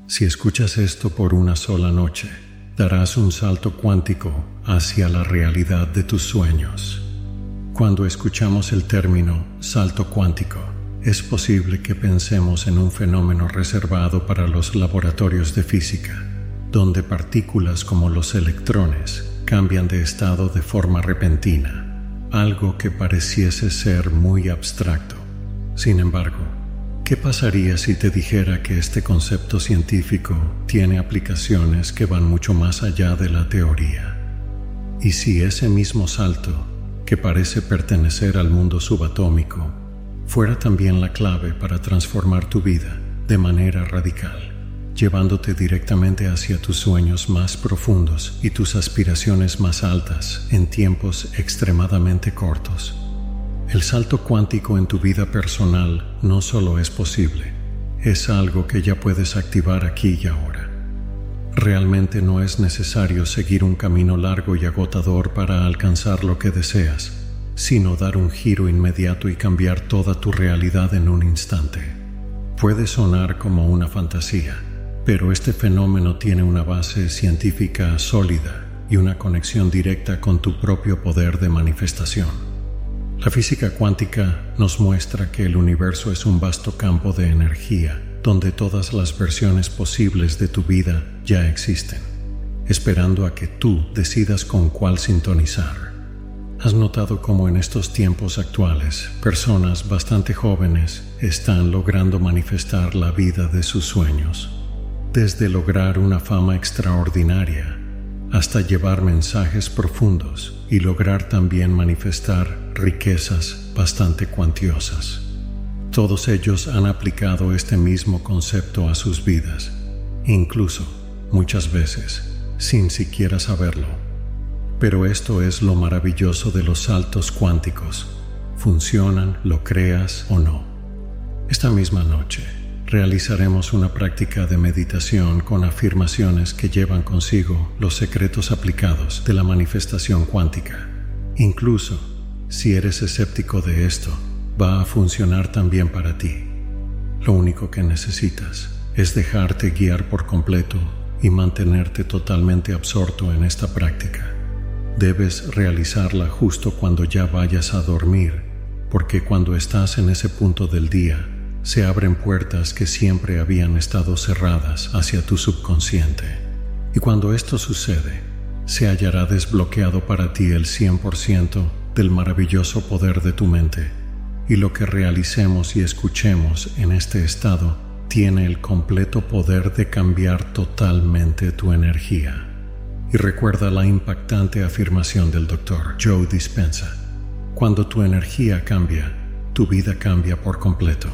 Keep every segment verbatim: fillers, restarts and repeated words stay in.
Si escuchas esto por una sola noche, darás un salto cuántico hacia la realidad de tus sueños. Cuando escuchamos el término salto cuántico, es posible que pensemos en un fenómeno reservado para los laboratorios de física, donde partículas como los electrones cambian de estado de forma repentina, algo que pareciese ser muy abstracto. Sin embargo, ¿qué pasaría si te dijera que este concepto científico tiene aplicaciones que van mucho más allá de la teoría? Y si ese mismo salto, que parece pertenecer al mundo subatómico, fuera también la clave para transformar tu vida de manera radical, llevándote directamente hacia tus sueños más profundos y tus aspiraciones más altas en tiempos extremadamente cortos? El salto cuántico en tu vida personal no solo es posible, es algo que ya puedes activar aquí y ahora. Realmente no es necesario seguir un camino largo y agotador para alcanzar lo que deseas, sino dar un giro inmediato y cambiar toda tu realidad en un instante. Puede sonar como una fantasía, pero este fenómeno tiene una base científica sólida y una conexión directa con tu propio poder de manifestación. La física cuántica nos muestra que el universo es un vasto campo de energía donde todas las versiones posibles de tu vida ya existen, esperando a que tú decidas con cuál sintonizar. ¿Has notado cómo en estos tiempos actuales personas bastante jóvenes están logrando manifestar la vida de sus sueños? Desde lograr una fama extraordinaria hasta llevar mensajes profundos y lograr también manifestar riquezas bastante cuantiosas. Todos ellos han aplicado este mismo concepto a sus vidas, incluso, muchas veces, sin siquiera saberlo. Pero esto es lo maravilloso de los saltos cuánticos. Funcionan, lo creas o no. Esta misma noche, realizaremos una práctica de meditación con afirmaciones que llevan consigo los secretos aplicados de la manifestación cuántica. Incluso, si eres escéptico de esto, va a funcionar también para ti. Lo único que necesitas es dejarte guiar por completo y mantenerte totalmente absorto en esta práctica. Debes realizarla justo cuando ya vayas a dormir, porque cuando estás en ese punto del día, se abren puertas que siempre habían estado cerradas hacia tu subconsciente. Y cuando esto sucede, se hallará desbloqueado para ti el cien por ciento del maravilloso poder de tu mente, y lo que realicemos y escuchemos en este estado tiene el completo poder de cambiar totalmente tu energía. Y recuerda la impactante afirmación del doctor Joe Dispenza: cuando tu energía cambia, tu vida cambia por completo.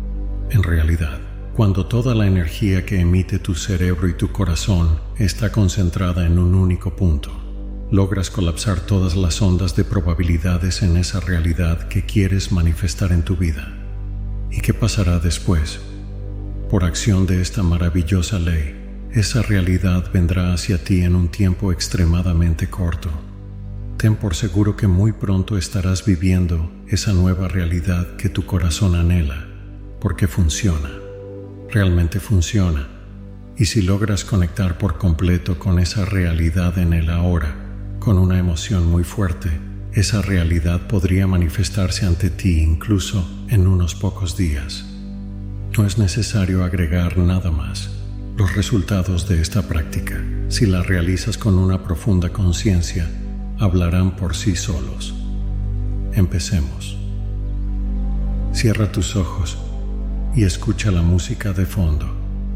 En realidad, cuando toda la energía que emite tu cerebro y tu corazón está concentrada en un único punto, logras colapsar todas las ondas de probabilidades en esa realidad que quieres manifestar en tu vida. ¿Y qué pasará después? Por acción de esta maravillosa ley, esa realidad vendrá hacia ti en un tiempo extremadamente corto. Ten por seguro que muy pronto estarás viviendo esa nueva realidad que tu corazón anhela, porque funciona, realmente funciona. Y si logras conectar por completo con esa realidad en el ahora, con una emoción muy fuerte, esa realidad podría manifestarse ante ti incluso en unos pocos días. No es necesario agregar nada más. Los resultados de esta práctica, si la realizas con una profunda conciencia, hablarán por sí solos. Empecemos. Cierra tus ojos y escucha la música de fondo.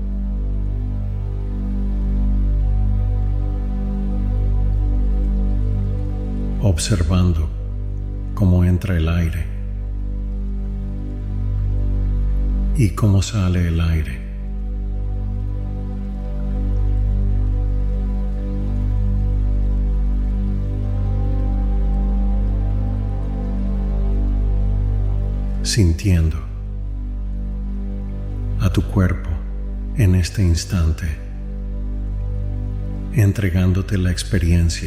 Observando cómo entra el aire y cómo sale el aire. Sintiendo a tu cuerpo en este instante, entregándote la experiencia,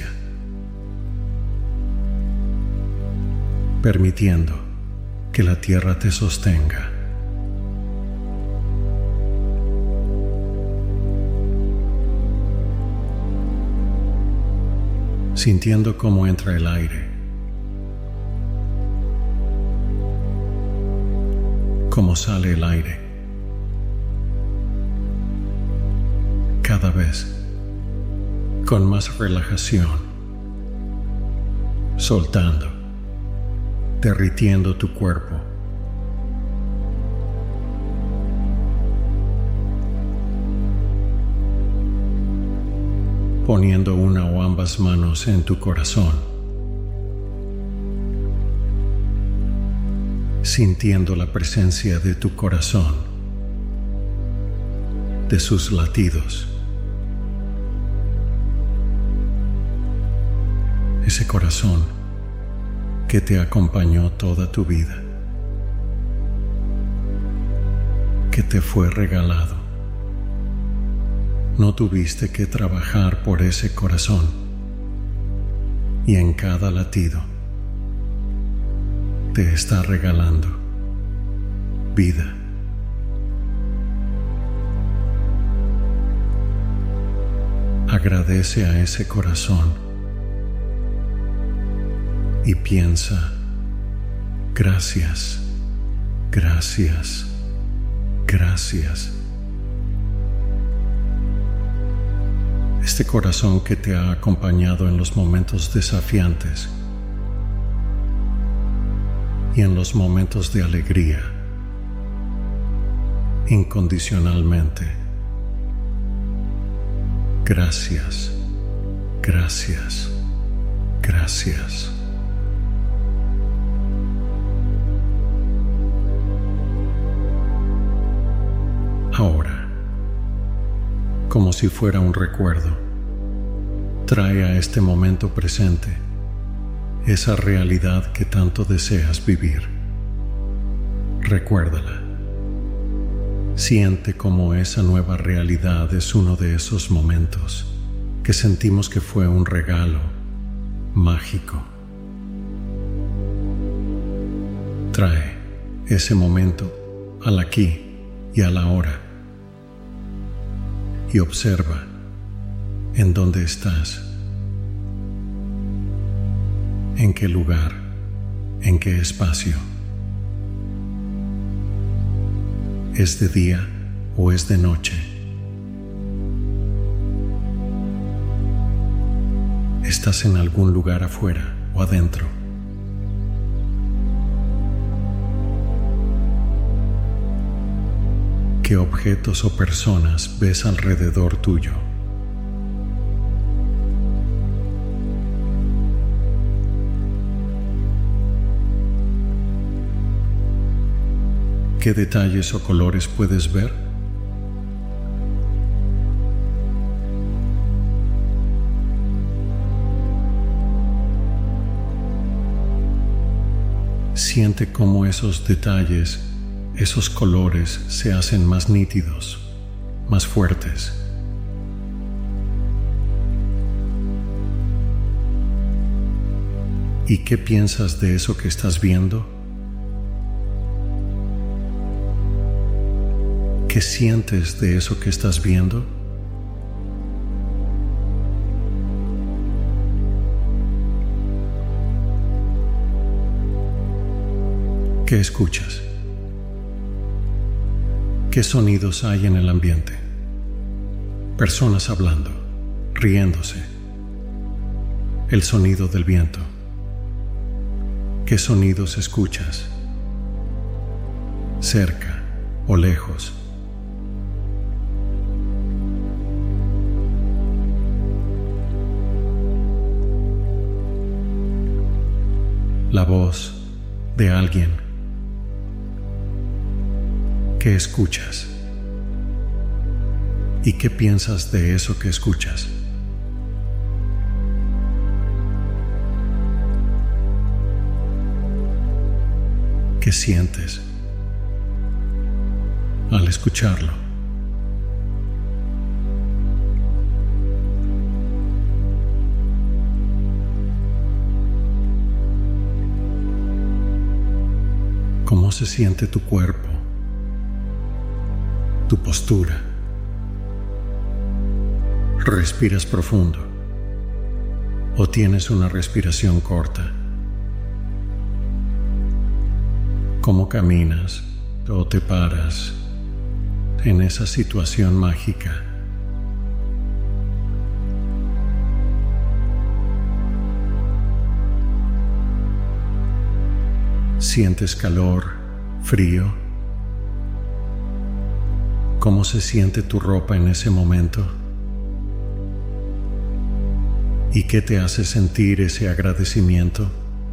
permitiendo que la tierra te sostenga. sintiendo cómo entra el aire, cómo sale el aire, cada vez con más relajación, soltando, derritiendo tu cuerpo. Poniendo una o ambas manos en tu corazón, sintiendo la presencia de tu corazón, de sus latidos. Ese corazón que te acompañó toda tu vida, que te fue regalado. No tuviste que trabajar por ese corazón, y en cada latido te está regalando vida. Agradece a ese corazón y piensa: gracias, gracias, gracias. Este corazón que te ha acompañado en los momentos desafiantes y en los momentos de alegría, incondicionalmente. Gracias, gracias, gracias. Ahora, como si fuera un recuerdo, trae a este momento presente esa realidad que tanto deseas vivir. Recuérdala. Siente cómo esa nueva realidad es uno de esos momentos que sentimos que fue un regalo mágico. Trae ese momento al aquí y a la ahora. Y observa en dónde estás, en qué lugar, en qué espacio. ¿Es de día o es de noche? ¿Estás en algún lugar afuera o adentro? ¿Qué objetos o personas ves alrededor tuyo? ¿Qué detalles o colores puedes ver? Siente cómo esos detalles, esos colores se hacen más nítidos, más fuertes. ¿Y qué piensas de eso que estás viendo? ¿Qué sientes de eso que estás viendo? ¿Qué escuchas? ¿Qué sonidos hay en el ambiente? Personas hablando, riéndose. El sonido del viento. ¿Qué sonidos escuchas? Cerca o lejos. La voz de alguien. ¿Qué escuchas? ¿Y qué piensas de eso que escuchas? ¿Qué sientes al escucharlo? ¿Cómo se siente tu cuerpo? Tu postura. Respiras profundo. ¿O tienes una respiración corta? ¿Cómo caminas o te paras en esa situación mágica? ¿Sientes calor, frío? ¿Cómo se siente tu ropa en ese momento? ¿Y qué te hace sentir ese agradecimiento?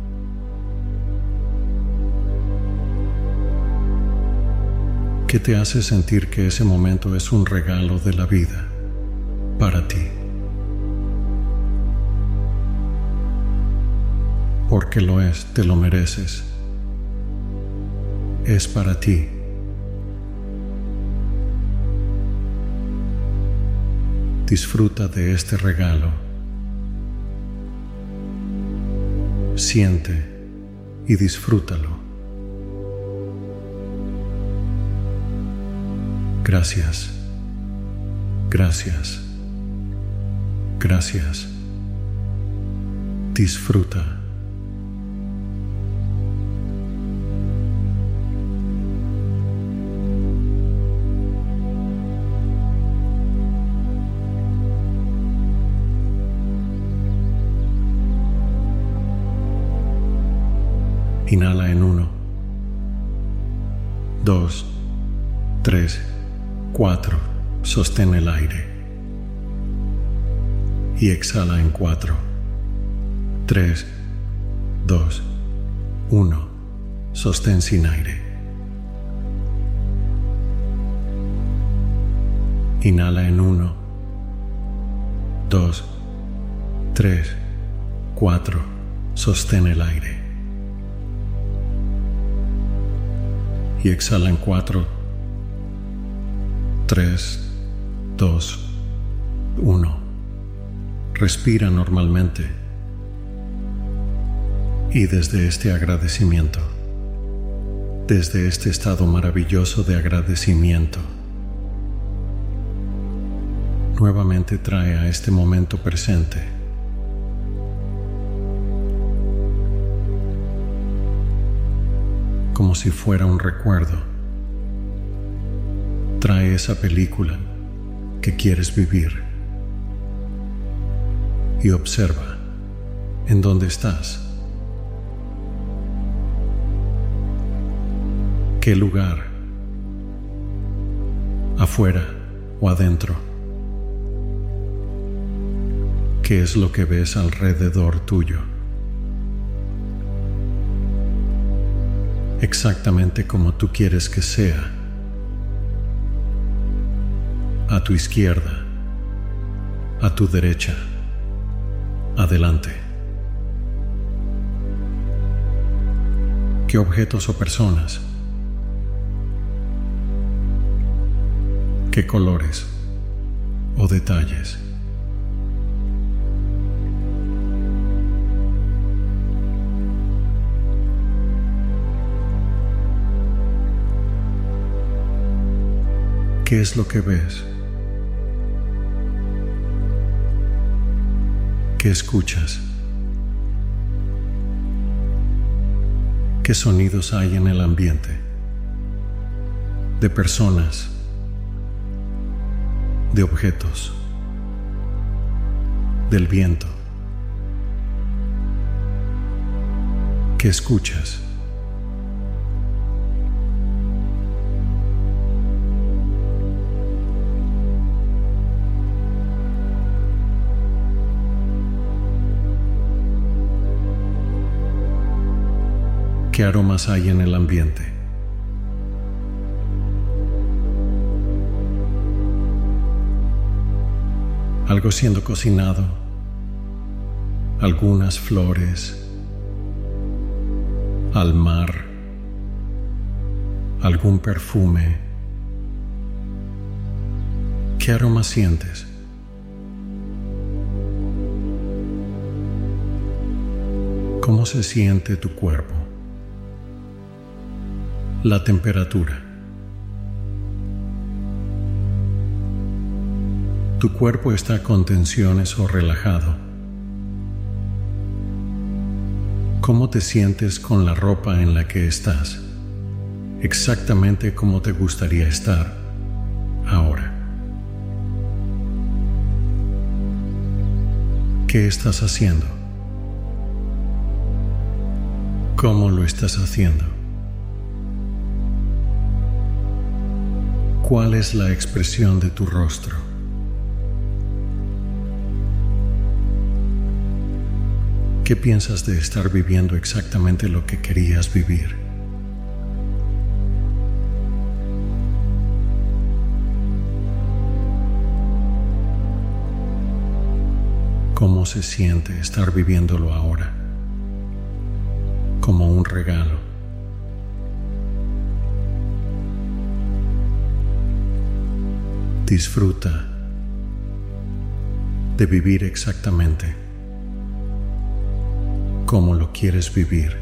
¿Qué te hace sentir que ese momento es un regalo de la vida para ti? Porque lo es, te lo mereces. Es para ti. Disfruta de este regalo. Siente y disfrútalo. Gracias. Gracias. Gracias. Disfruta. Inhala en uno, dos, tres, cuatro. Sostén el aire. Y exhala en cuatro, tres, dos, uno. Sostén sin aire. Inhala en uno, dos, tres, cuatro. Sostén el aire. Y exhala en cuatro, tres, dos, uno. Respira normalmente. Y desde este agradecimiento, desde este estado maravilloso de agradecimiento, nuevamente trae a este momento presente como si fuera un recuerdo. Trae esa película que quieres vivir y observa en dónde estás. ¿Qué lugar? ¿Afuera o adentro? ¿Qué es lo que ves alrededor tuyo? Exactamente como tú quieres que sea. A tu izquierda, a tu derecha, adelante. ¿Qué objetos o personas? ¿Qué colores o detalles? ¿Qué es lo que ves? ¿Qué escuchas? ¿Qué sonidos hay en el ambiente? De personas, de objetos, del viento. ¿Qué escuchas? ¿Qué aromas hay en el ambiente? Algo siendo cocinado, algunas flores, al mar, algún perfume. ¿Qué aroma sientes? ¿Cómo se siente tu cuerpo? La temperatura. ¿Tu cuerpo está con tensiones o relajado? ¿Cómo te sientes con la ropa en la que estás? Exactamente como te gustaría estar ahora. ¿Qué estás haciendo? ¿Cómo lo estás haciendo? ¿Cuál es la expresión de tu rostro? ¿Qué piensas de estar viviendo exactamente lo que querías vivir? ¿Cómo se siente estar viviéndolo ahora? Como un regalo. Disfruta de vivir exactamente como lo quieres vivir.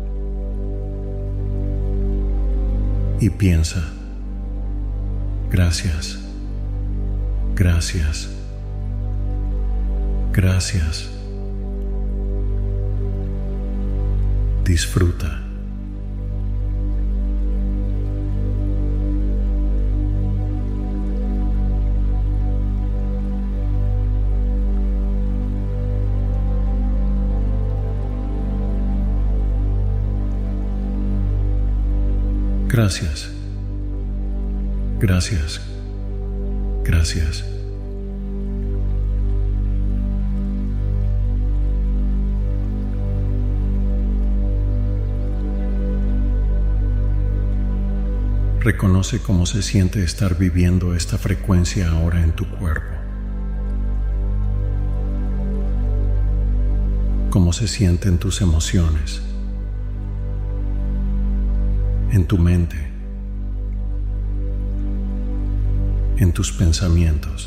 Y piensa, gracias, gracias, gracias. Disfruta. Gracias, gracias, gracias. Reconoce cómo se siente estar viviendo esta frecuencia ahora en tu cuerpo. Cómo se sienten tus emociones, en tu mente, en tus pensamientos.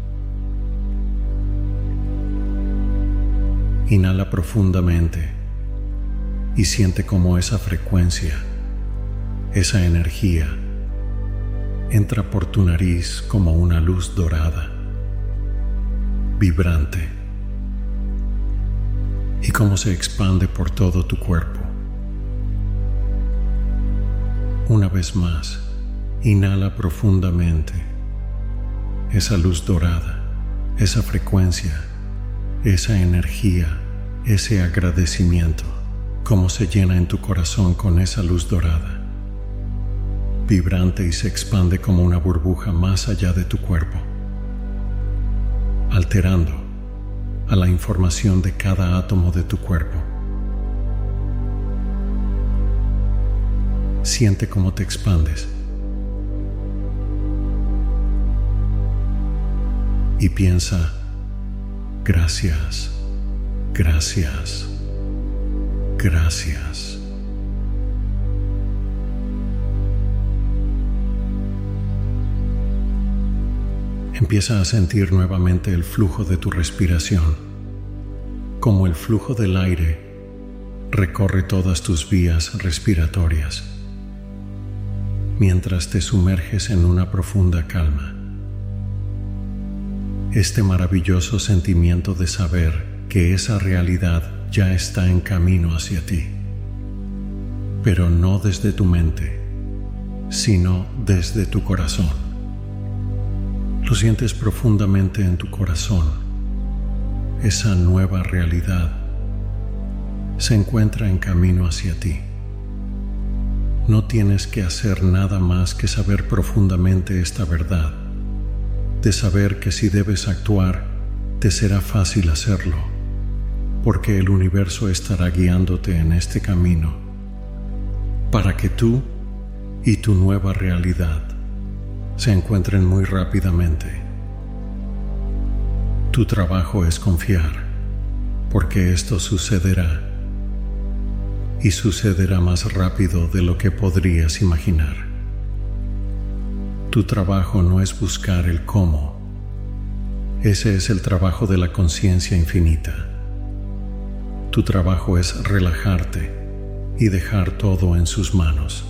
Inhala profundamente y siente cómo esa frecuencia, esa energía, entra por tu nariz como una luz dorada, vibrante, y cómo se expande por todo tu cuerpo. Una vez más, inhala profundamente esa luz dorada, esa frecuencia, esa energía, ese agradecimiento, cómo se llena en tu corazón con esa luz dorada, vibrante y se expande como una burbuja más allá de tu cuerpo, alterando a la información de cada átomo de tu cuerpo. Siente cómo te expandes y piensa, gracias, gracias, gracias. Empieza a sentir nuevamente el flujo de tu respiración, como el flujo del aire recorre todas tus vías respiratorias, mientras te sumerges en una profunda calma. Este maravilloso sentimiento de saber que esa realidad ya está en camino hacia ti, pero no desde tu mente, sino desde tu corazón. Lo sientes profundamente en tu corazón. Esa nueva realidad se encuentra en camino hacia ti. No tienes que hacer nada más que saber profundamente esta verdad, de saber que si debes actuar, te será fácil hacerlo, porque el universo estará guiándote en este camino, para que tú y tu nueva realidad se encuentren muy rápidamente. Tu trabajo es confiar, porque esto sucederá, y sucederá más rápido de lo que podrías imaginar. Tu trabajo no es buscar el cómo. Ese es el trabajo de la conciencia infinita. Tu trabajo es relajarte y dejar todo en sus manos.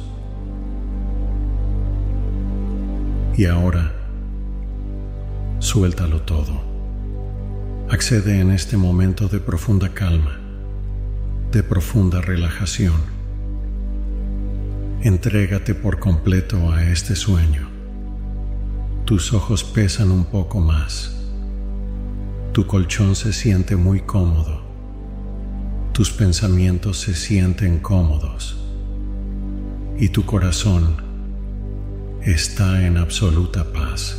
Y ahora, suéltalo todo. Accede en este momento de profunda calma, de profunda relajación. Entrégate por completo a este sueño. Tus ojos pesan un poco más. Tu colchón se siente muy cómodo. Tus pensamientos se sienten cómodos. Y tu corazón está en absoluta paz.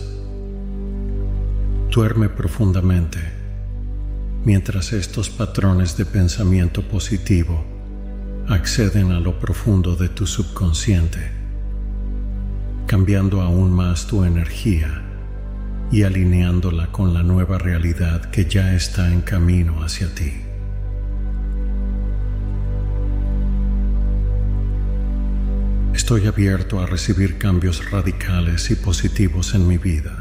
Duerme profundamente mientras estos patrones de pensamiento positivo acceden a lo profundo de tu subconsciente, cambiando aún más tu energía y alineándola con la nueva realidad que ya está en camino hacia ti. Estoy abierto a recibir cambios radicales y positivos en mi vida.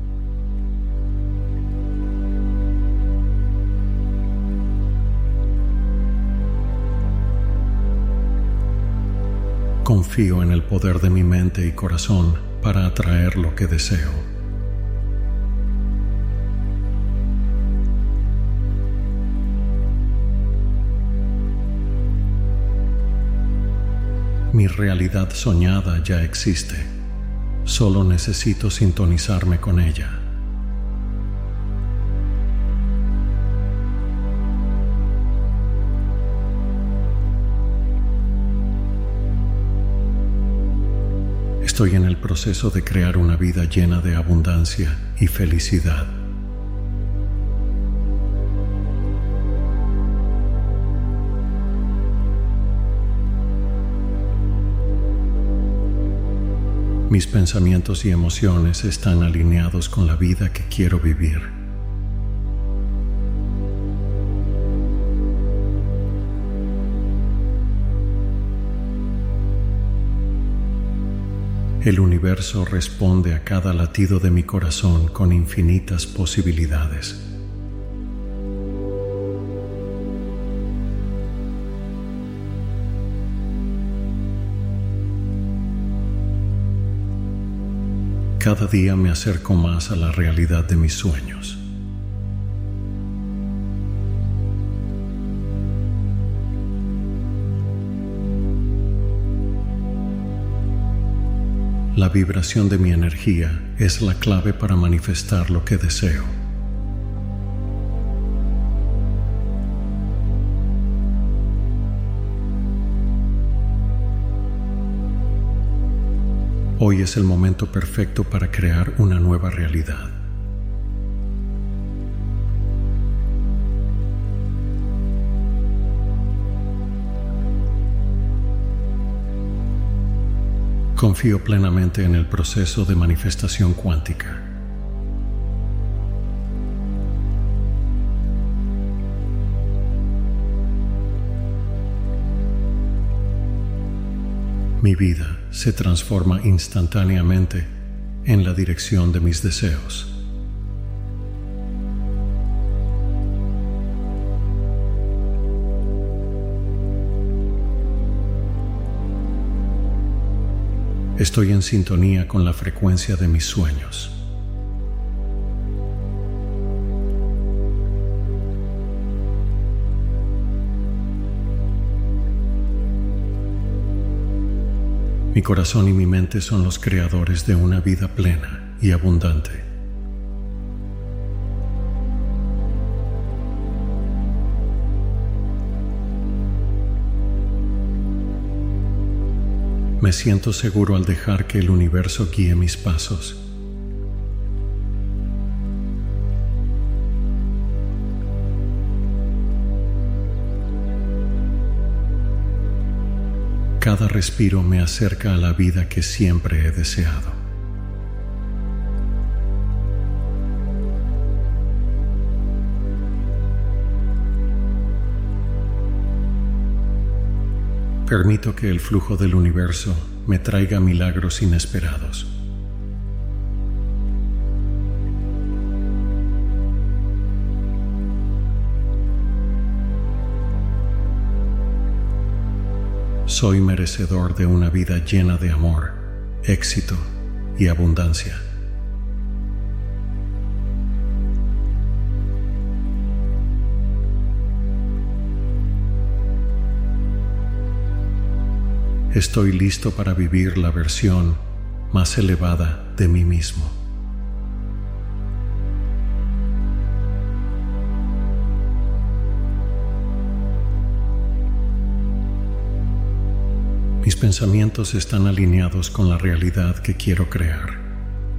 Confío en el poder de mi mente y corazón para atraer lo que deseo. Mi realidad soñada ya existe. Solo necesito sintonizarme con ella. Estoy en el proceso de crear una vida llena de abundancia y felicidad. Mis pensamientos y emociones están alineados con la vida que quiero vivir. El universo responde a cada latido de mi corazón con infinitas posibilidades. Cada día me acerco más a la realidad de mis sueños. La vibración de mi energía es la clave para manifestar lo que deseo. Hoy es el momento perfecto para crear una nueva realidad. Confío plenamente en el proceso de manifestación cuántica. Mi vida se transforma instantáneamente en la dirección de mis deseos. Estoy en sintonía con la frecuencia de mis sueños. Mi corazón y mi mente son los creadores de una vida plena y abundante. Me siento seguro al dejar que el universo guíe mis pasos. Cada respiro me acerca a la vida que siempre he deseado. Permito que el flujo del universo me traiga milagros inesperados. Soy merecedor de una vida llena de amor, éxito y abundancia. Estoy listo para vivir la versión más elevada de mí mismo. Mis pensamientos están alineados con la realidad que quiero crear.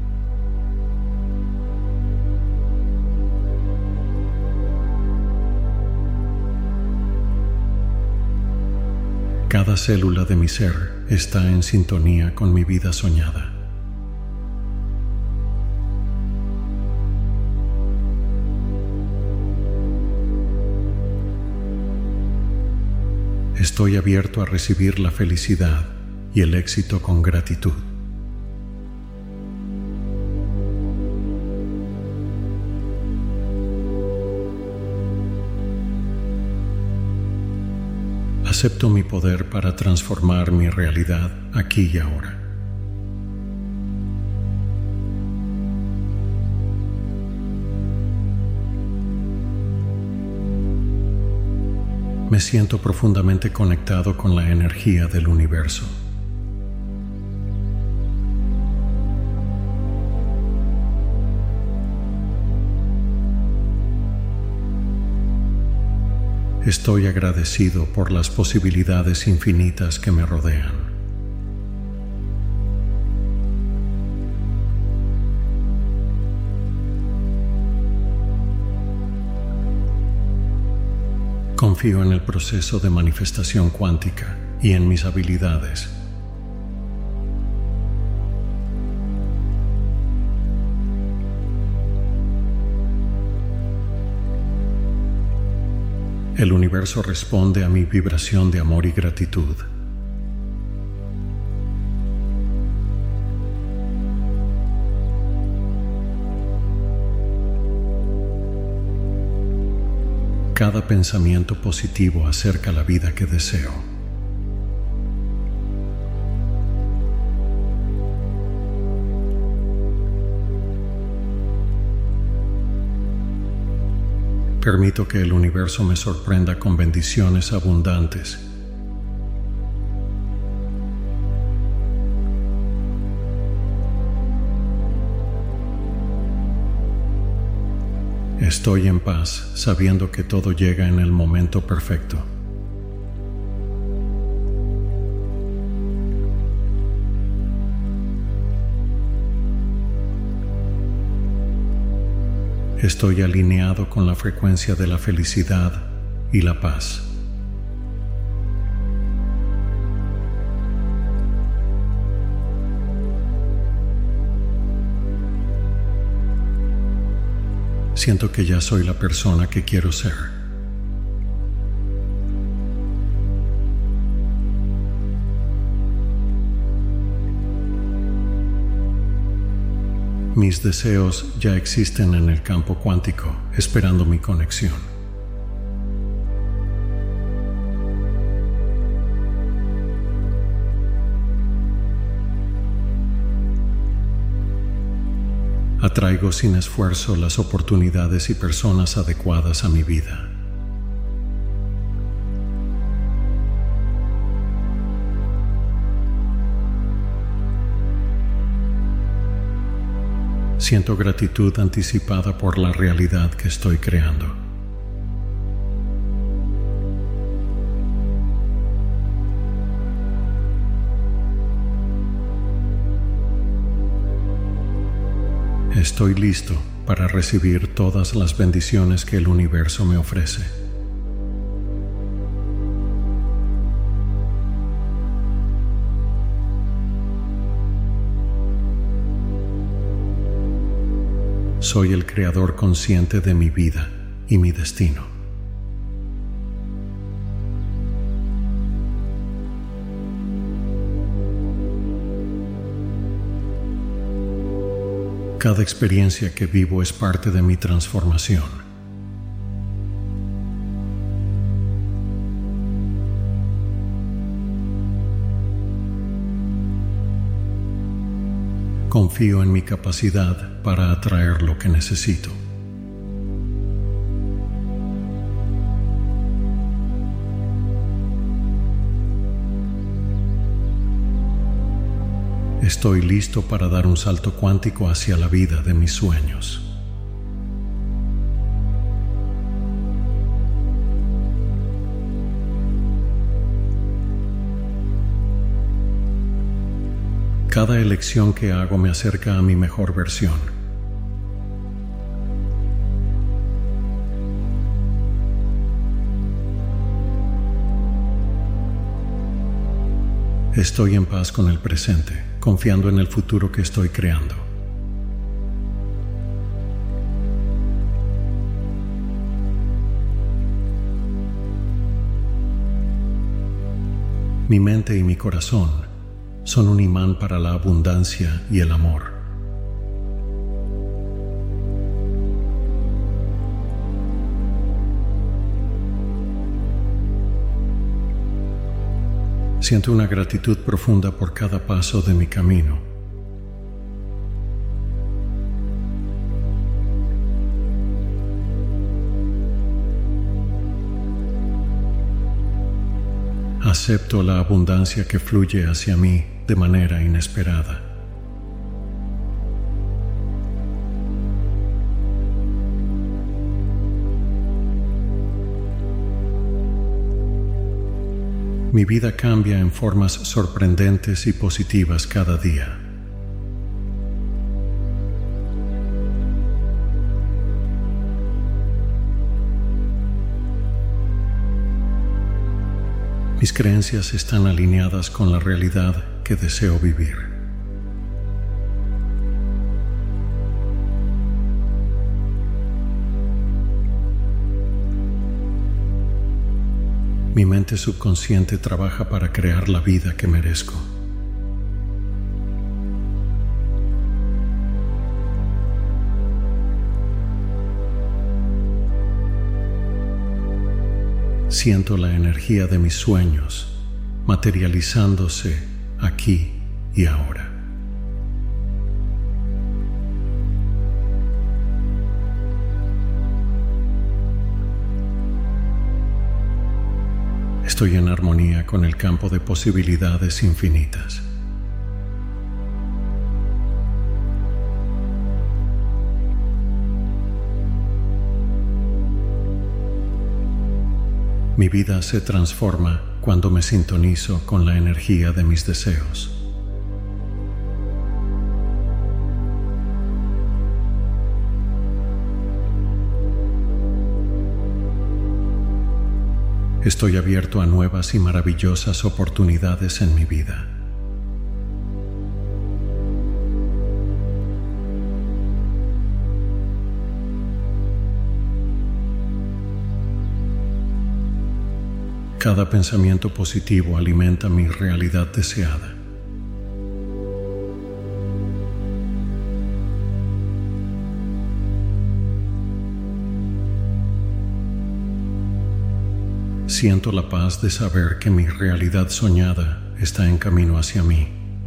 Cada célula de mi ser está en sintonía con mi vida soñada. Estoy abierto a recibir la felicidad y el éxito con gratitud. Acepto mi poder para transformar mi realidad aquí y ahora. Me siento profundamente conectado con la energía del universo. Estoy agradecido por las posibilidades infinitas que me rodean. Confío en el proceso de manifestación cuántica y en mis habilidades. El universo responde a mi vibración de amor y gratitud. Cada pensamiento positivo acerca la vida que deseo. Permito que el universo me sorprenda con bendiciones abundantes. Estoy en paz, sabiendo que todo llega en el momento perfecto. Estoy alineado con la frecuencia de la felicidad y la paz. Siento que ya soy la persona que quiero ser. Mis deseos ya existen en el campo cuántico, esperando mi conexión. Atraigo sin esfuerzo las oportunidades y personas adecuadas a mi vida. Siento gratitud anticipada por la realidad que estoy creando. Estoy listo para recibir todas las bendiciones que el universo me ofrece. Soy el creador consciente de mi vida y mi destino. Cada experiencia que vivo es parte de mi transformación. Confío en mi capacidad para atraer lo que necesito. Estoy listo para dar un salto cuántico hacia la vida de mis sueños. Cada elección que hago me acerca a mi mejor versión. Estoy en paz con el presente, confiando en el futuro que estoy creando. Mi mente y mi corazón son un imán para la abundancia y el amor. Siento una gratitud profunda por cada paso de mi camino. Acepto la abundancia que fluye hacia mí de manera inesperada. Mi vida cambia en formas sorprendentes y positivas cada día. Mis creencias están alineadas con la realidad que deseo vivir. Mi mente subconsciente trabaja para crear la vida que merezco. Siento la energía de mis sueños materializándose aquí y ahora. Estoy en armonía con el campo de posibilidades infinitas. Mi vida se transforma cuando me sintonizo con la energía de mis deseos. Estoy abierto a nuevas y maravillosas oportunidades en mi vida. Cada pensamiento positivo alimenta mi realidad deseada. Siento la paz de saber que mi realidad soñada está en camino hacia mí.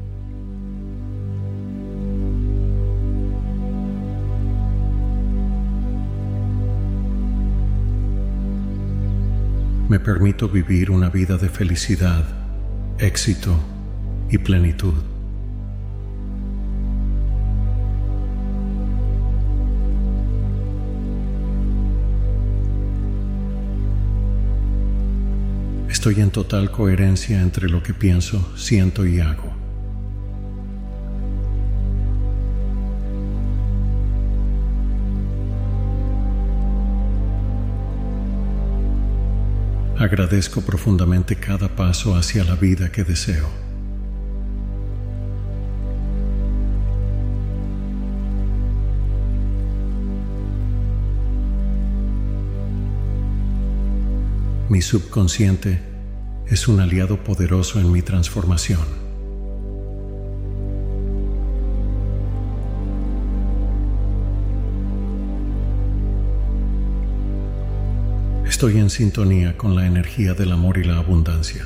Me permito vivir una vida de felicidad, éxito y plenitud. Estoy en total coherencia entre lo que pienso, siento y hago. Agradezco profundamente cada paso hacia la vida que deseo. Mi subconsciente es un aliado poderoso en mi transformación. Estoy en sintonía con la energía del amor y la abundancia.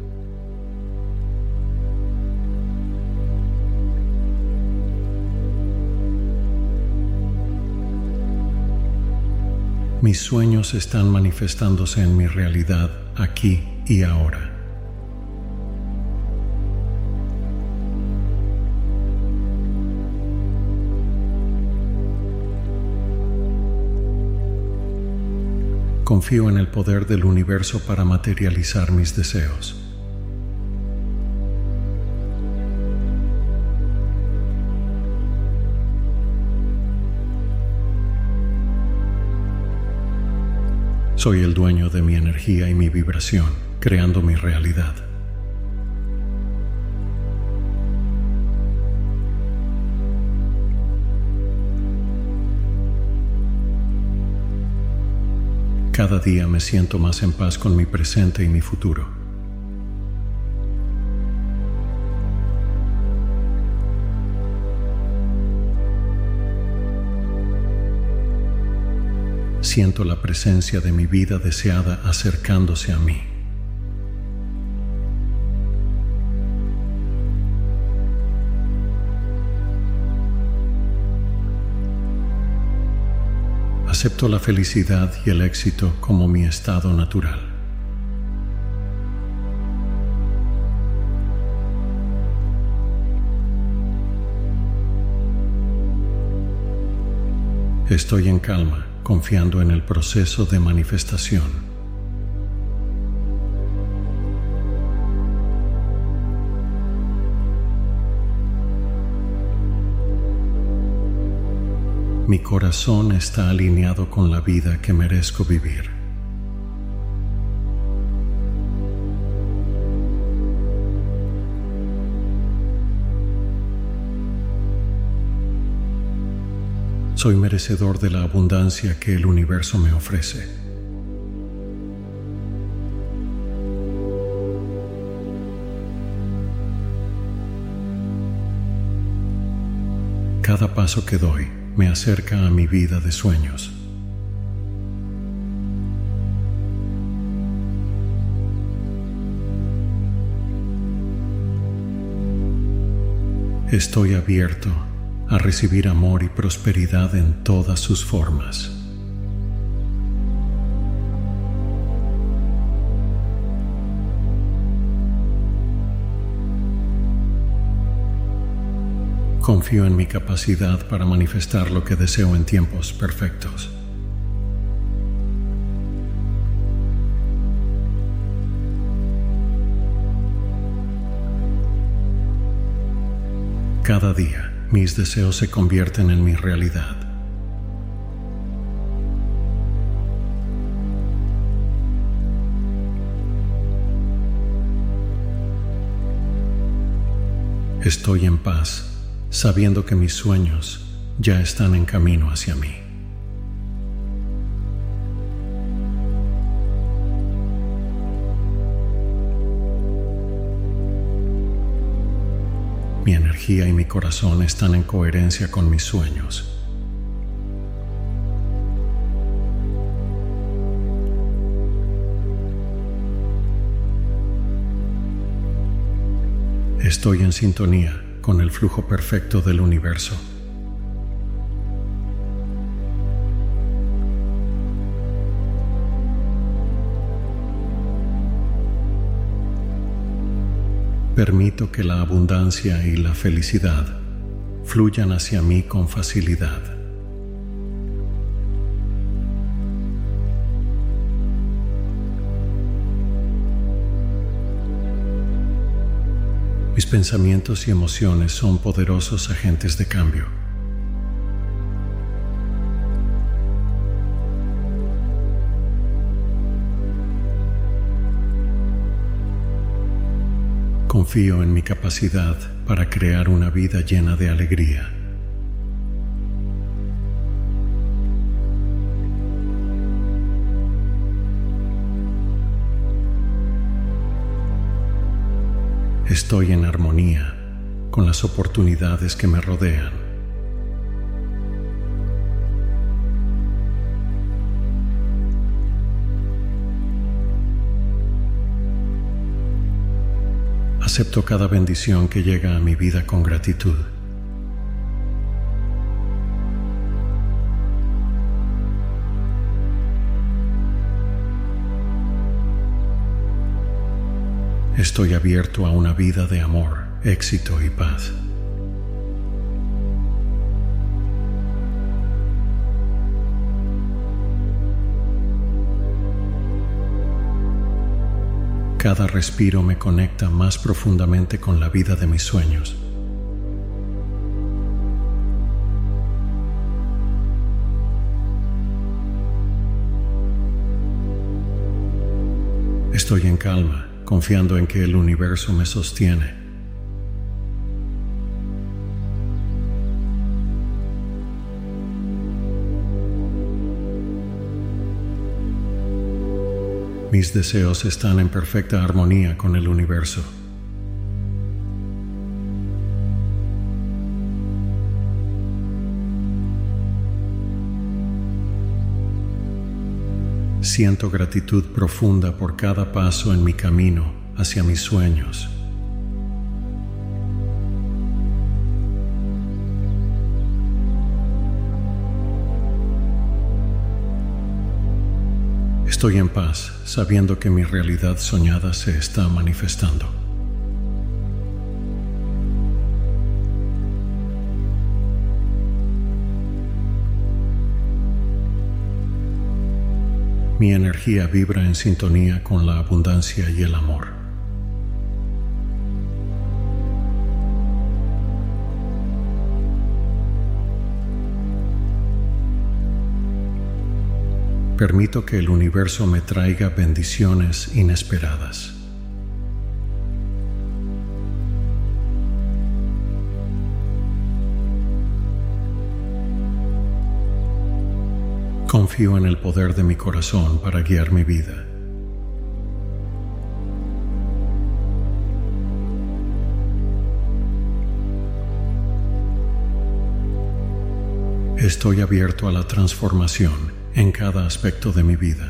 Mis sueños están manifestándose en mi realidad aquí y ahora. Confío en el poder del universo para materializar mis deseos. Soy el dueño de mi energía y mi vibración, creando mi realidad. Cada día me siento más en paz con mi presente y mi futuro. Siento la presencia de mi vida deseada acercándose a mí. Acepto la felicidad y el éxito como mi estado natural. Estoy en calma, confiando en el proceso de manifestación. Mi corazón está alineado con la vida que merezco vivir. Soy merecedor de la abundancia que el universo me ofrece. Cada paso que doy me acerca a mi vida de sueños. Estoy abierto a recibir amor y prosperidad en todas sus formas. Confío en mi capacidad para manifestar lo que deseo en tiempos perfectos. Cada día, mis deseos se convierten en mi realidad. Estoy en paz, sabiendo que mis sueños ya están en camino hacia mí. Mi energía y mi corazón están en coherencia con mis sueños. Estoy en sintonía con el flujo perfecto del universo. Permito que la abundancia y la felicidad fluyan hacia mí con facilidad. Mis pensamientos y emociones son poderosos agentes de cambio. Confío en mi capacidad para crear una vida llena de alegría. Estoy en armonía con las oportunidades que me rodean. Acepto cada bendición que llega a mi vida con gratitud. Estoy abierto a una vida de amor, éxito y paz. Cada respiro me conecta más profundamente con la vida de mis sueños. Estoy en calma, confiando en que el universo me sostiene. Mis deseos están en perfecta armonía con el universo. Siento gratitud profunda por cada paso en mi camino hacia mis sueños. Estoy en paz, sabiendo que mi realidad soñada se está manifestando. Mi energía vibra en sintonía con la abundancia y el amor. Permito que el universo me traiga bendiciones inesperadas. Confío en el poder de mi corazón para guiar mi vida. Estoy abierto a la transformación en cada aspecto de mi vida.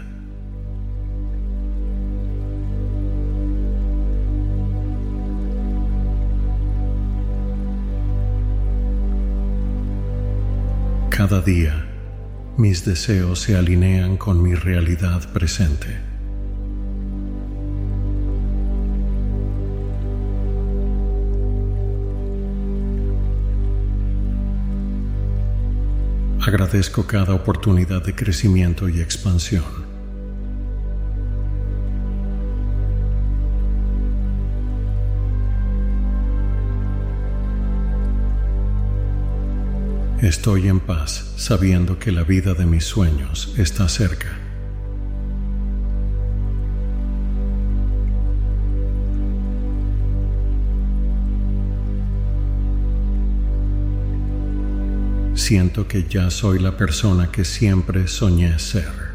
Cada día, mis deseos se alinean con mi realidad presente. Agradezco cada oportunidad de crecimiento y expansión. Estoy en paz, sabiendo que la vida de mis sueños está cerca. Siento que ya soy la persona que siempre soñé ser.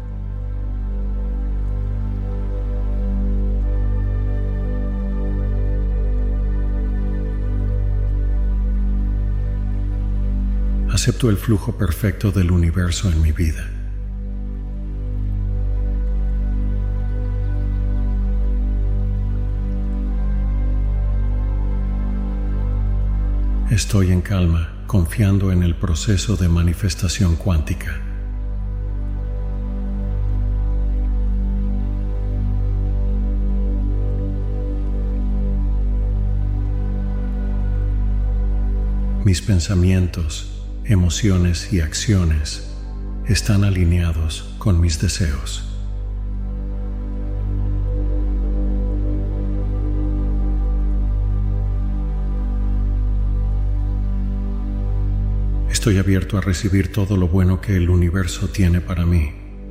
Acepto el flujo perfecto del universo en mi vida. Estoy en calma, confiando en el proceso de manifestación cuántica. Mis pensamientos, emociones y acciones están alineados con mis deseos. Estoy abierto a recibir todo lo bueno que el universo tiene para mí.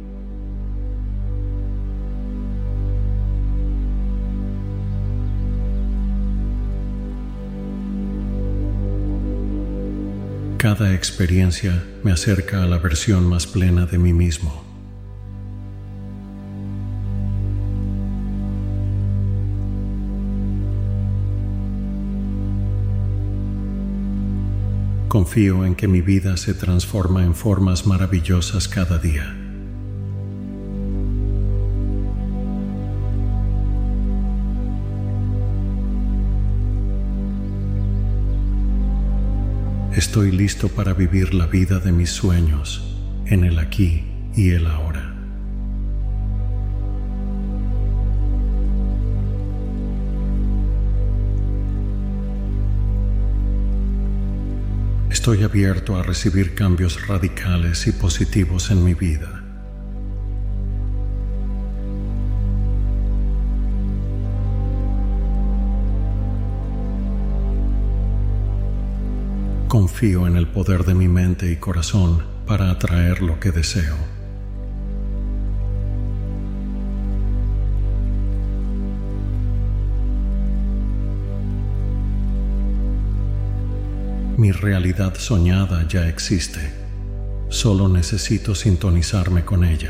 Cada experiencia me acerca a la versión más plena de mí mismo. Confío en que mi vida se transforma en formas maravillosas cada día. Estoy listo para vivir la vida de mis sueños en el aquí y el ahora. Estoy abierto a recibir cambios radicales y positivos en mi vida. Confío en el poder de mi mente y corazón para atraer lo que deseo. Mi realidad soñada ya existe. Solo necesito sintonizarme con ella.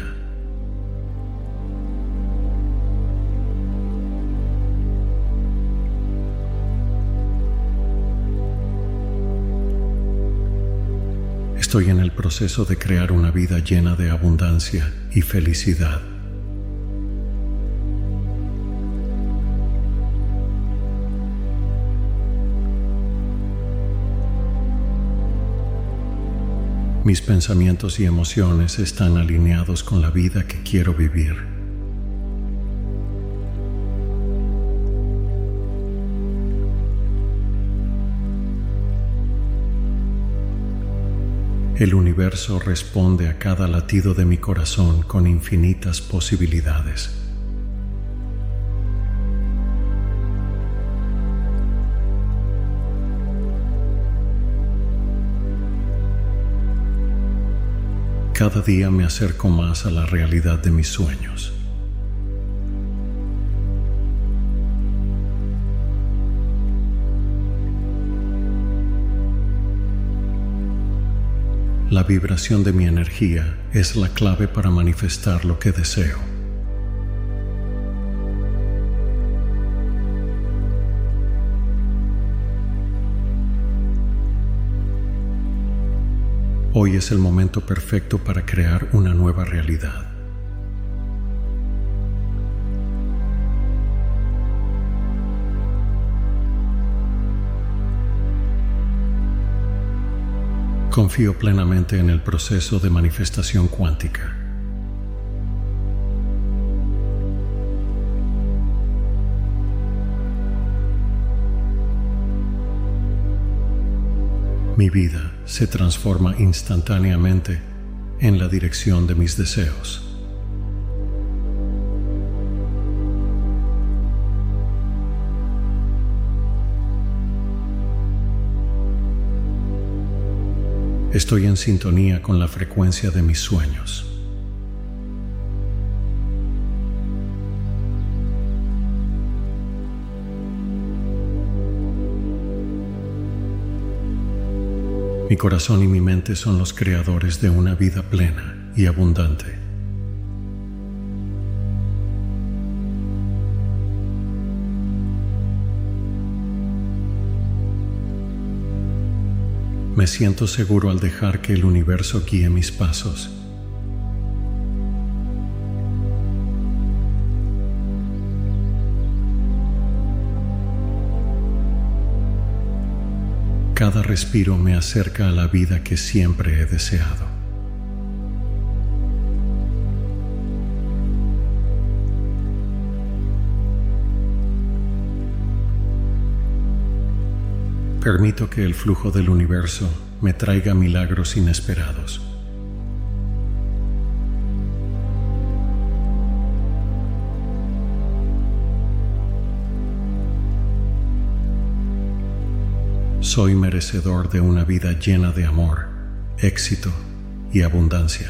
Estoy en el proceso de crear una vida llena de abundancia y felicidad. Mis pensamientos y emociones están alineados con la vida que quiero vivir. El universo responde a cada latido de mi corazón con infinitas posibilidades. Cada día me acerco más a la realidad de mis sueños. La vibración de mi energía es la clave para manifestar lo que deseo. Hoy es el momento perfecto para crear una nueva realidad. Confío plenamente en el proceso de manifestación cuántica. Mi vida se transforma instantáneamente en la dirección de mis deseos. Estoy en sintonía con la frecuencia de mis sueños. Mi corazón y mi mente son los creadores de una vida plena y abundante. Me siento seguro al dejar que el universo guíe mis pasos. Cada respiro me acerca a la vida que siempre he deseado. Permito que el flujo del universo me traiga milagros inesperados. Soy merecedor de una vida llena de amor, éxito y abundancia.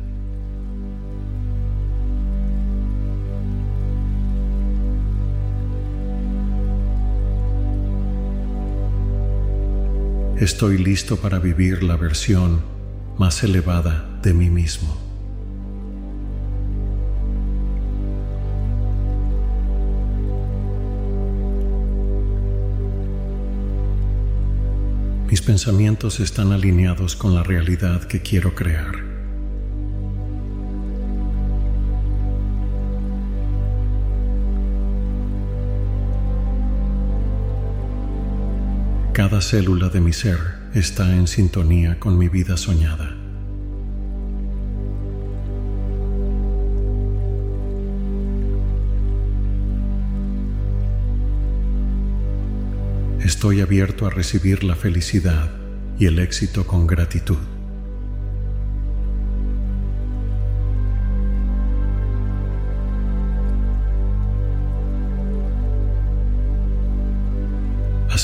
Estoy listo para vivir la versión más elevada de mí mismo. Mis pensamientos están alineados con la realidad que quiero crear. Cada célula de mi ser está en sintonía con mi vida soñada. Estoy abierto a recibir la felicidad y el éxito con gratitud.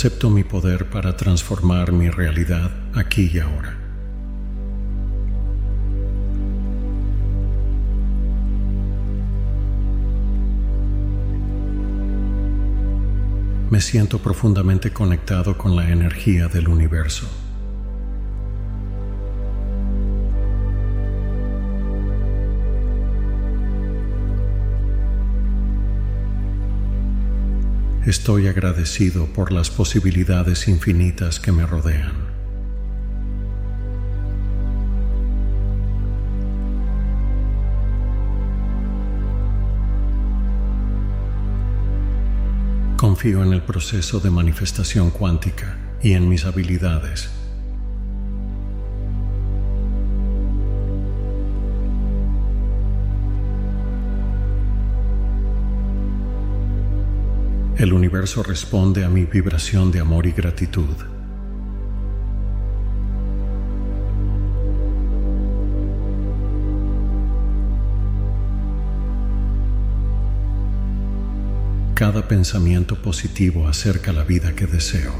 Acepto mi poder para transformar mi realidad aquí y ahora. Me siento profundamente conectado con la energía del universo. Estoy agradecido por las posibilidades infinitas que me rodean. Confío en el proceso de manifestación cuántica y en mis habilidades. El universo responde a mi vibración de amor y gratitud. Cada pensamiento positivo acerca la vida que deseo.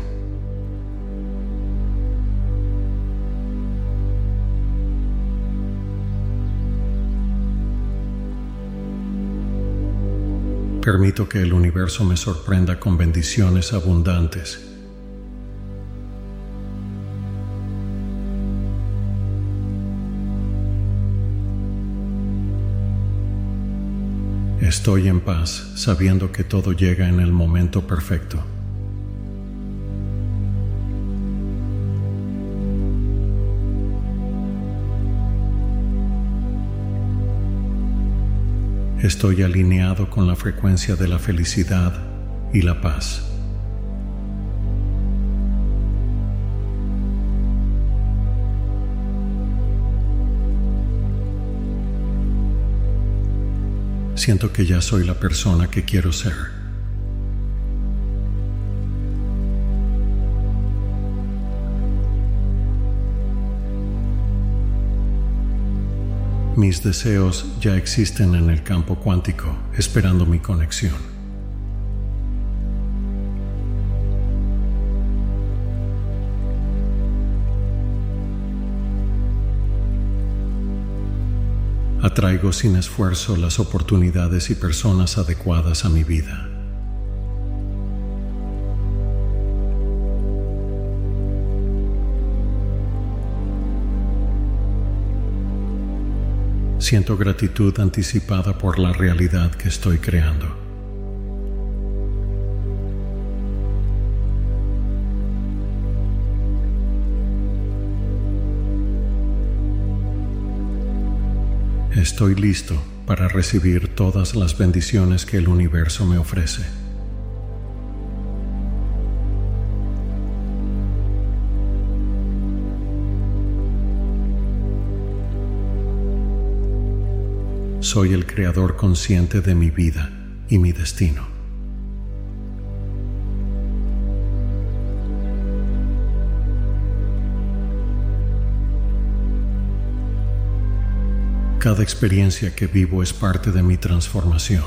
Permito que el universo me sorprenda con bendiciones abundantes. Estoy en paz, sabiendo que todo llega en el momento perfecto. Estoy alineado con la frecuencia de la felicidad y la paz. Siento que ya soy la persona que quiero ser. Mis deseos ya existen en el campo cuántico, esperando mi conexión. Atraigo sin esfuerzo las oportunidades y personas adecuadas a mi vida. Siento gratitud anticipada por la realidad que estoy creando. Estoy listo para recibir todas las bendiciones que el universo me ofrece. Soy el creador consciente de mi vida y mi destino. Cada experiencia que vivo es parte de mi transformación.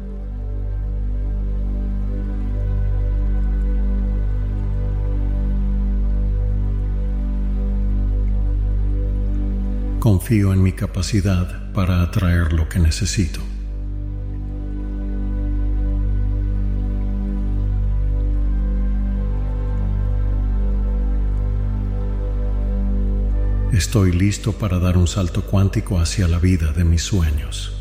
Confío en mi capacidad para atraer lo que necesito. Estoy listo para dar un salto cuántico hacia la vida de mis sueños.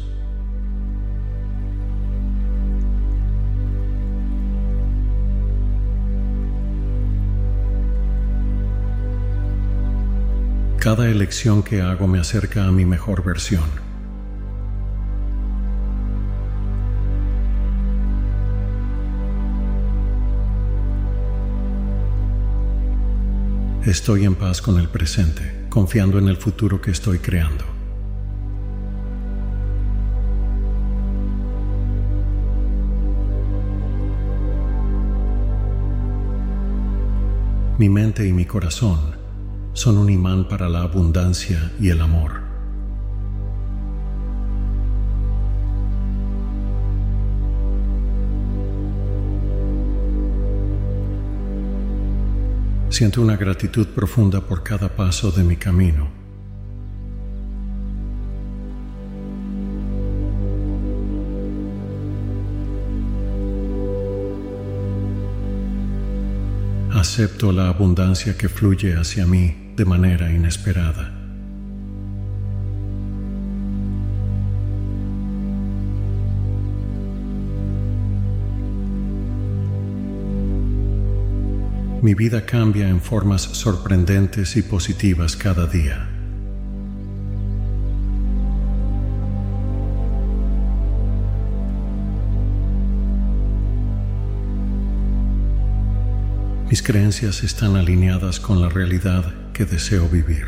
Cada elección que hago me acerca a mi mejor versión. Estoy en paz con el presente, confiando en el futuro que estoy creando. Mi mente y mi corazón son un imán para la abundancia y el amor. Siento una gratitud profunda por cada paso de mi camino. Acepto la abundancia que fluye hacia mí de manera inesperada. Mi vida cambia en formas sorprendentes y positivas cada día. Mis creencias están alineadas con la realidad que deseo vivir.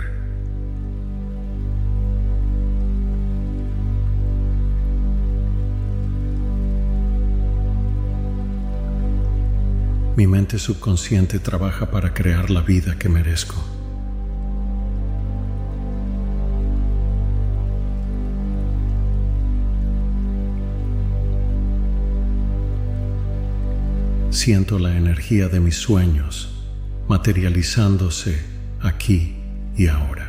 Mi mente subconsciente trabaja para crear la vida que merezco. Siento la energía de mis sueños materializándose aquí y ahora.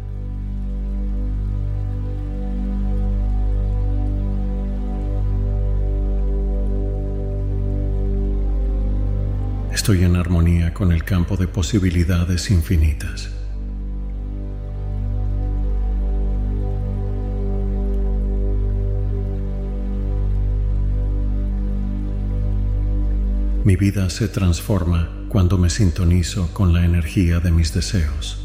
Estoy en armonía con el campo de posibilidades infinitas. Mi vida se transforma cuando me sintonizo con la energía de mis deseos.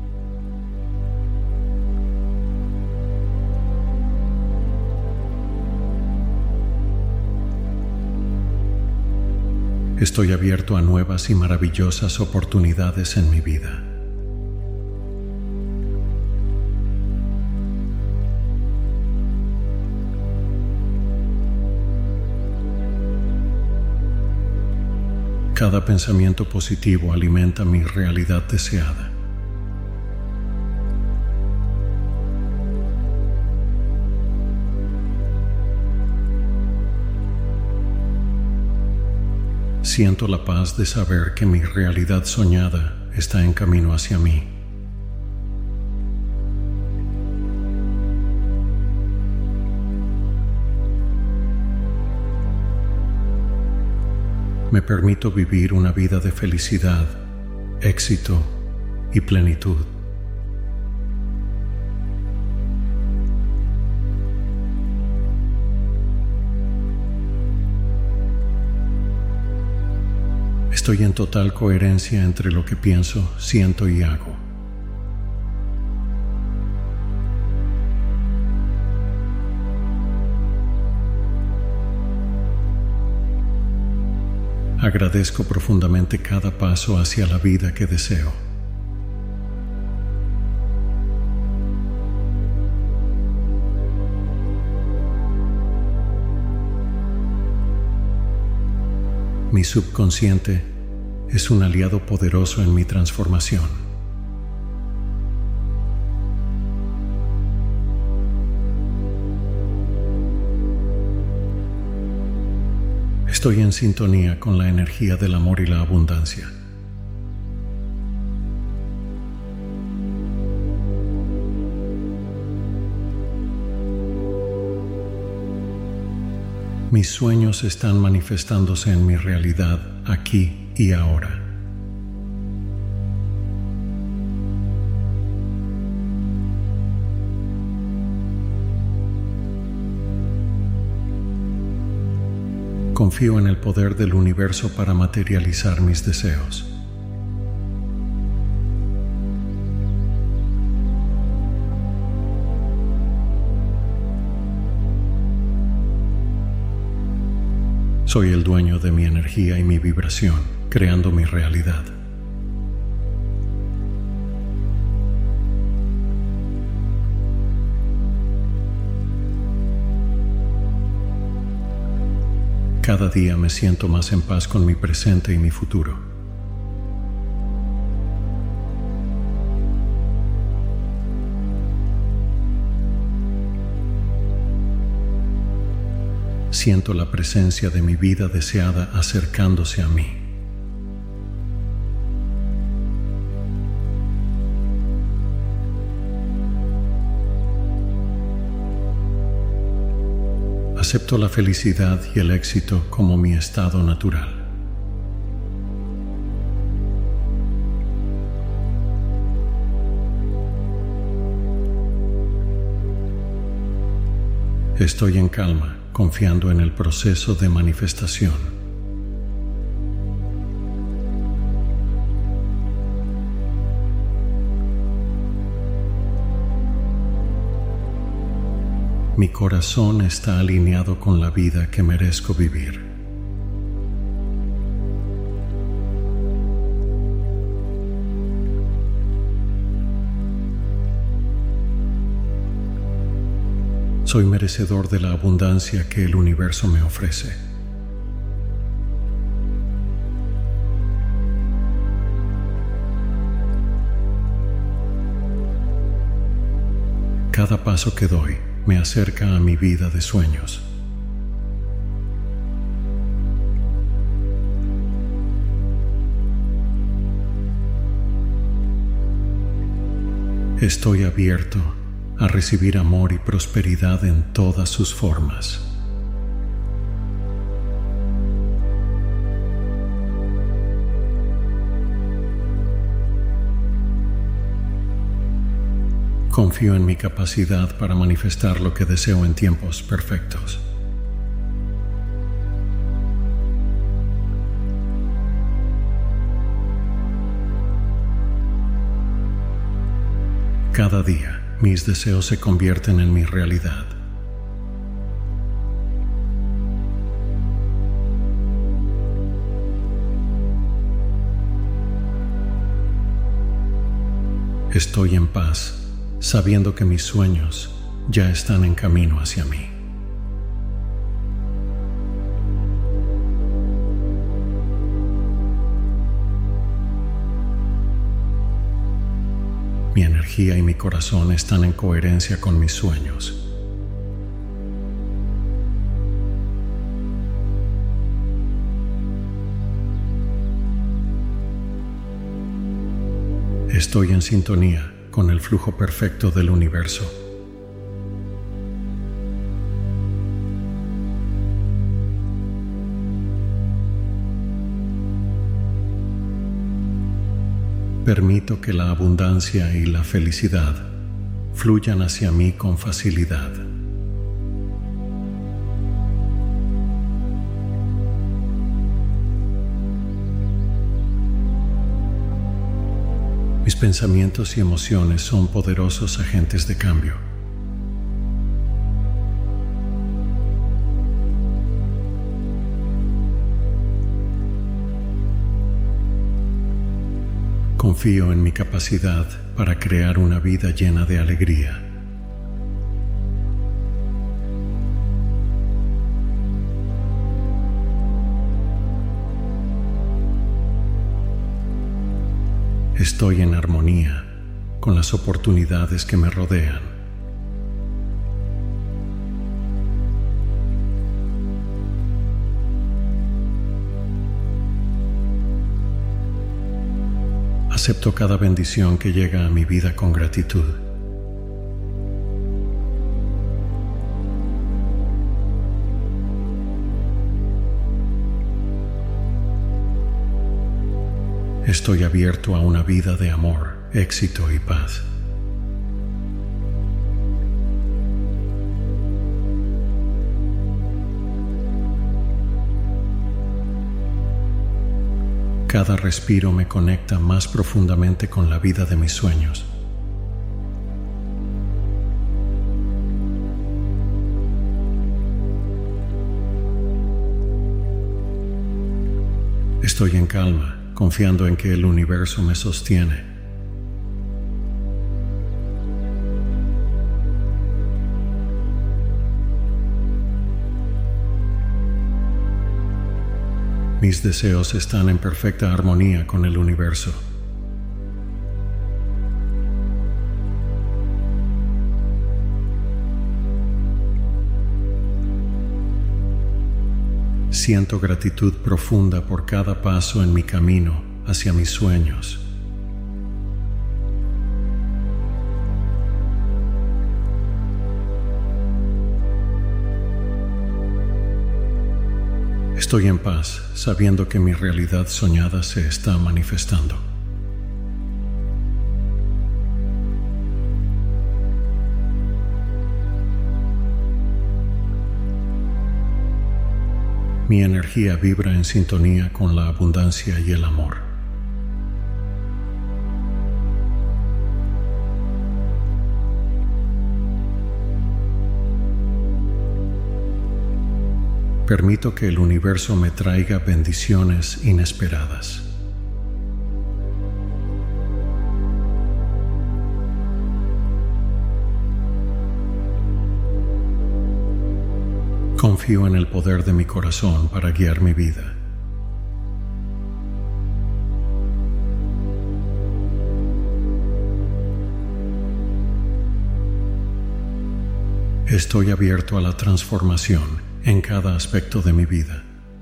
Estoy abierto a nuevas y maravillosas oportunidades en mi vida. Cada pensamiento positivo alimenta mi realidad deseada. Siento la paz de saber que mi realidad soñada está en camino hacia mí. Me permito vivir una vida de felicidad, éxito y plenitud. Estoy en total coherencia entre lo que pienso, siento y hago. Agradezco profundamente cada paso hacia la vida que deseo. Mi subconsciente es un aliado poderoso en mi transformación. Estoy en sintonía con la energía del amor y la abundancia. Mis sueños están manifestándose en mi realidad aquí y ahora. Confío en el poder del universo para materializar mis deseos. Soy el dueño de mi energía y mi vibración, creando mi realidad. Cada día me siento más en paz con mi presente y mi futuro. Siento la presencia de mi vida deseada acercándose a mí. Acepto la felicidad y el éxito como mi estado natural. Estoy en calma, confiando en el proceso de manifestación. Mi corazón está alineado con la vida que merezco vivir. Soy merecedor de la abundancia que el universo me ofrece. Cada paso que doy me acerca a mi vida de sueños. Estoy abierto a recibir amor y prosperidad en todas sus formas. Confío en mi capacidad para manifestar lo que deseo en tiempos perfectos. Cada día, mis deseos se convierten en mi realidad. Estoy en paz, sabiendo que mis sueños ya están en camino hacia mí. Mi energía y mi corazón están en coherencia con mis sueños. Estoy en sintonía con el flujo perfecto del universo. Permito que la abundancia y la felicidad fluyan hacia mí con facilidad. Mis pensamientos y emociones son poderosos agentes de cambio. Confío en mi capacidad para crear una vida llena de alegría. Estoy en armonía con las oportunidades que me rodean. Acepto cada bendición que llega a mi vida con gratitud. Estoy abierto a una vida de amor, éxito y paz. Cada respiro me conecta más profundamente con la vida de mis sueños. Estoy en calma, confiando en que el universo me sostiene. Mis deseos están en perfecta armonía con el universo. Siento gratitud profunda por cada paso en mi camino hacia mis sueños. Estoy en paz, sabiendo que mi realidad soñada se está manifestando. Mi energía vibra en sintonía con la abundancia y el amor. Permito que el universo me traiga bendiciones inesperadas. Confío en el poder de mi corazón para guiar mi vida. Estoy abierto a la transformación en cada aspecto de mi vida.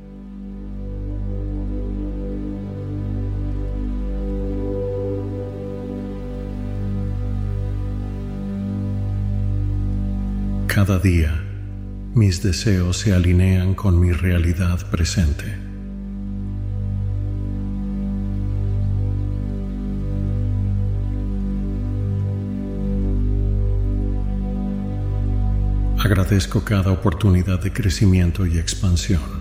Cada día, mis deseos se alinean con mi realidad presente. Agradezco cada oportunidad de crecimiento y expansión.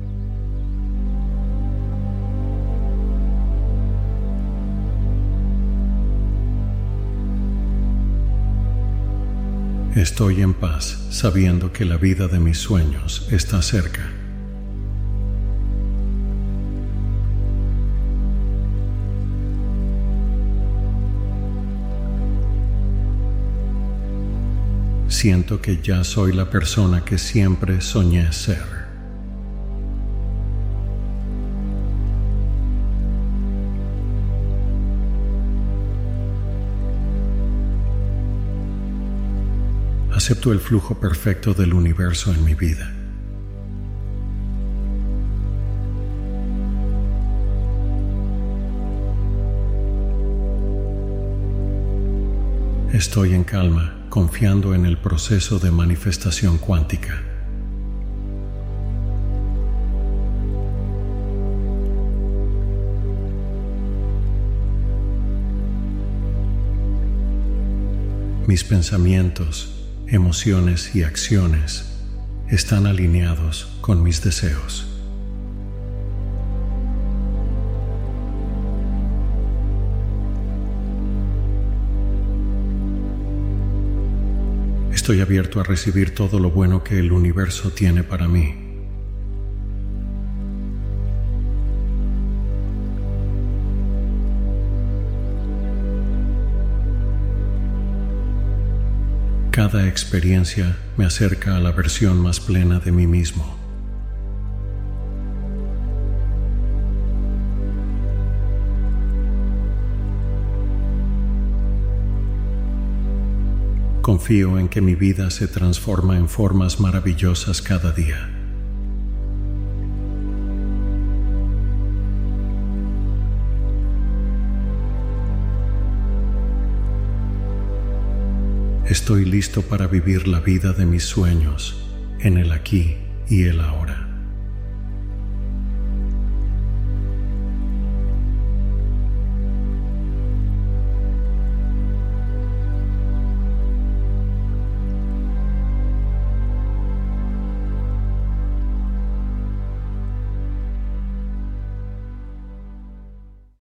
Estoy en paz, sabiendo que la vida de mis sueños está cerca. Siento que ya soy la persona que siempre soñé ser. Acepto el flujo perfecto del universo en mi vida. Estoy en calma, confiando en el proceso de manifestación cuántica. Mis pensamientos, emociones y acciones están alineados con mis deseos. Estoy abierto a recibir todo lo bueno que el universo tiene para mí. Cada experiencia me acerca a la versión más plena de mí mismo. Confío en que mi vida se transforma en formas maravillosas cada día. Estoy listo para vivir la vida de mis sueños en el aquí y el ahora.